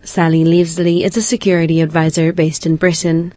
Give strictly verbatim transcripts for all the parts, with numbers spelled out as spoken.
Sally Leavesley is a security advisor based in Britain.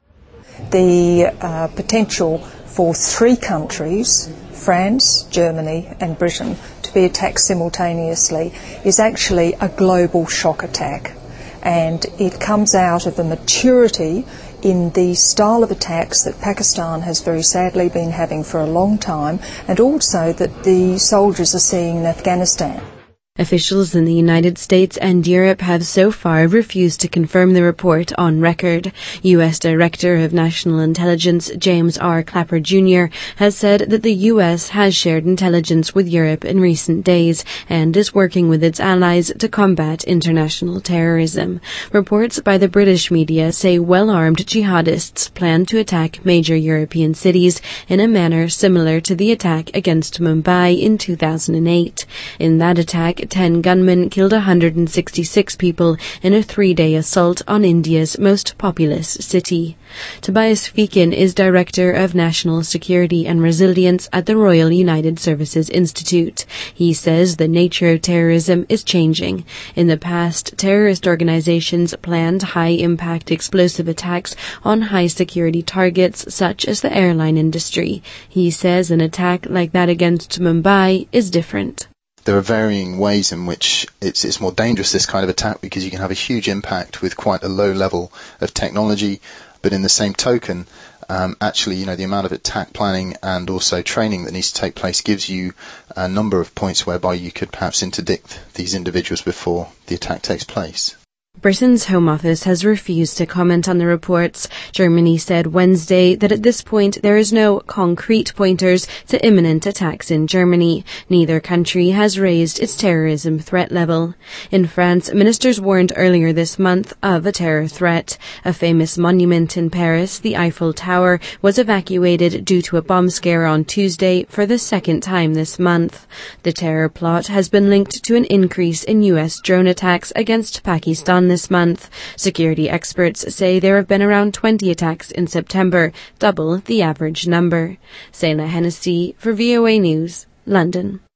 The uh, potential for three countries, France, Germany and Britain, to be attacked simultaneously is actually a global shock attack. And it comes out of the maturity in the style of attacks that Pakistan has very sadly been having for a long time, and also that the soldiers are seeing in Afghanistan. Officials in the United States and Europe have so far refused to confirm the report on record. U S Director of National Intelligence James R. Clapper Junior has said that the U S has shared intelligence with Europe in recent days and is working with its allies to combat international terrorism. Reports by the British media say well-armed jihadists plan to attack major European cities in a manner similar to the attack against Mumbai in two thousand eight. In that attack, ten gunmen killed one hundred sixty-six people in a three-day assault on India's most populous city. Tobias Feakin is Director of National Security and Resilience at the Royal United Services Institute. He says the nature of terrorism is changing. In the past, terrorist organizations planned high-impact explosive attacks on high-security targets such as the airline industry. He says an attack like that against Mumbai is different. There are varying ways in which it's, it's more dangerous, this kind of attack, because you can have a huge impact with quite a low level of technology. But in the same token, um, actually, you know, the amount of attack planning and also training that needs to take place gives you a number of points whereby you could perhaps interdict these individuals before the attack takes place. Britain's Home Office has refused to comment on the reports. Germany said Wednesday that at this point there is no concrete pointers to imminent attacks in Germany. Neither country has raised its terrorism threat level. In France, ministers warned earlier this month of a terror threat. A famous monument in Paris, the Eiffel Tower, was evacuated due to a bomb scare on Tuesday for the second time this month. The terror plot has been linked to an increase in U S drone attacks against Pakistan this month. Security experts say there have been around twenty attacks in September, double the average number. Sayla Hennessy for V O A News, London.